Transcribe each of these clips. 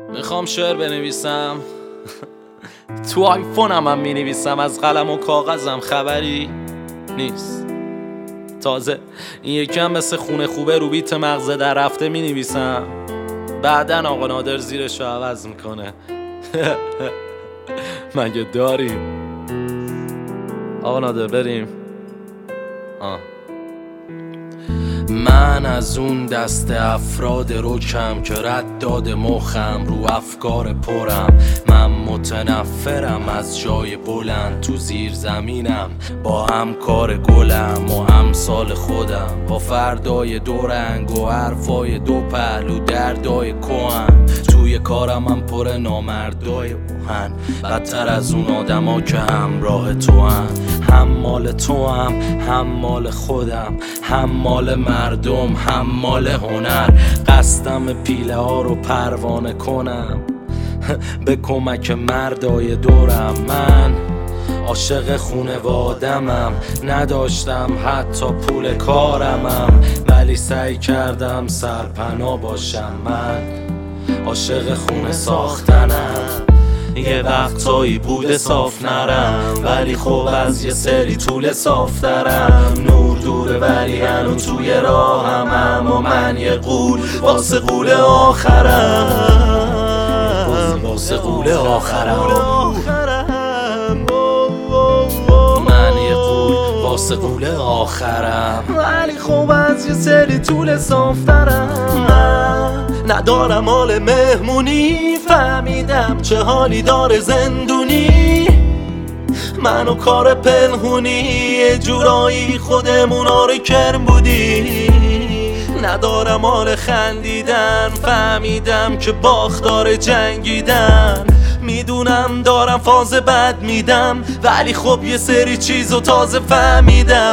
میخوام شعر بنویسم تو آیفونم هم مینویسم، از قلم و کاغذم خبری نیست. تازه این یکم مثل خونه خوبه رو بیت مغزه در رفته مینویسم، بعدن آقا نادر زیرشو عوض میکنه. مگه داریم؟ آقا نادر بریم. من از اون دست افراد رکم که رد داده مخم رو افکار پرم. من متنفرم از جای بلند تو زیر زمینم، با همکار گلم و امثال خودم، با فردای دو رنگ و حرفای دو پهلو دردای کهن. توی کارم هم پر نامردای اوهن، بدتر از اون آدما که همراه تو هم مال تو هم مال خودم، هم مال مردم، هم مال هنر. قصدم پیله ها رو پروانه کنم به کمک مردای دورم. من عاشق خونوادمم، نداشتم حتی پول کارمم، ولی سعی کردم سرپناه باشم. من عاشق خونه ساختنم، یه وقتایی بوده صاف نرم، ولی خب از یه سری طول صافترم. نور دوره ولی هنو توی راهم، و من یه غول واسه غول آخرم، واسه غول آخرم. من یه غول واسه غول آخرم، ولی خب از یه سری طول صافترم. ندارم حال مهمونی، فهمیدم چه حالی داره زندونی. منو کار پنهونی، یه جورایی خودمونا رو کرم بودی. ندارم حال خندیدن، فهمیدم که باختار جنگیدن. میدونم دارم فاز بد میدم، ولی خب یه سری چیزو تازه فهمیدم.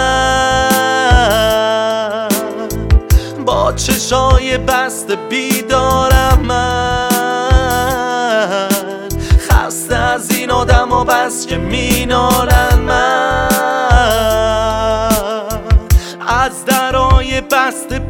من با چشای بسته بیدارم، من خسته از این آدم ها بس که مینالن. من از درای بسته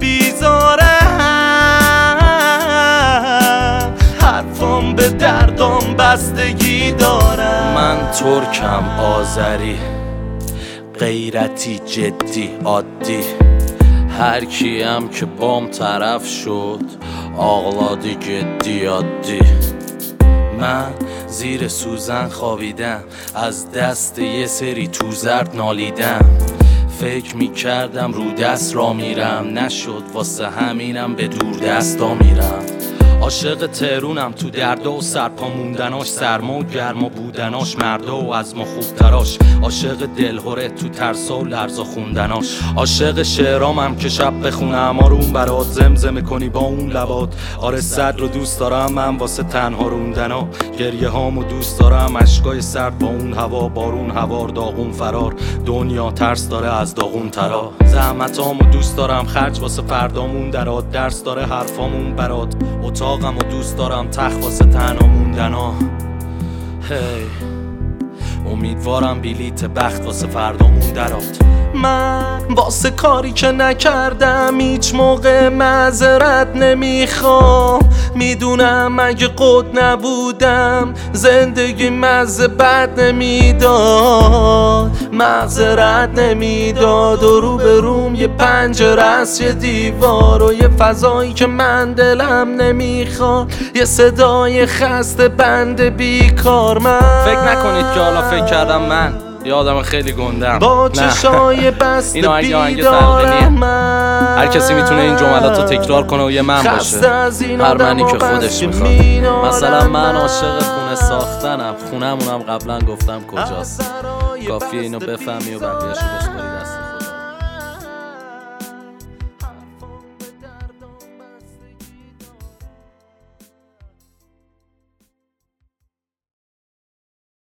بیزارم، حرفم به دردم بستگی دارم. من ترکم، آذری، غیرتی، جدی، عادی. هر کیم که بام طرف شد آغلادی جدی عادی. من زیر سوزن خوابیدم، از دست یه سری تو زرد نالیدم. فکر میکردم رو دست را میرم، نشد واسه همینم به دور دستا میرم. عاشق تهرونم، تو دردا و سرپا موندناش، سرما و گرما بودناش، مردا و از ما خوبتراش. عاشق دلهوره تو ترسا و لرزا خوندناش. عاشق شعرامم که شب بخونم آروم برات، زمزمه کنی با اون لبات. آره صد رو دوست دارم من واسه تنها روندنا، گریه هامو دوست دارم، اشکای سرد با اون هوا، بارون هوار، داغون فرار. دنیا ترس داره از داغون ترا، زحمتامو دوست دارم، خرج واسه فردامون درات. درس داره حرفامون برات، اتاقمو دوست دارم، تخت واسه تنها موندنا. هی امیدوارم بلیت بخت واسه فردامون درات. من واسه کاری که نکردم هیچ موقع معذرت نمیخوام. میدونم اگه قد نبودم زندگی مزه بد نمیداد، معذرت نمیداد. و رو به روم یه پنجره است، یه دیوار و یه فضایی که من دلم نمیخواد، یه صدای خسته بند بیکار. من فکر نکنید که حالا فکر کردم من یه آدم خیلی گندم، با چشای بسته بیدارم. هر کسی میتونه این جملات رو تکرار کنه و یه من باشه، هر منی که خودش میخواد. مثلا من عاشق خونه ساختنم، خونمونم قبلا گفتم کجاست، کافیه اینو بفهمی و بقیه‌شو بسپاری.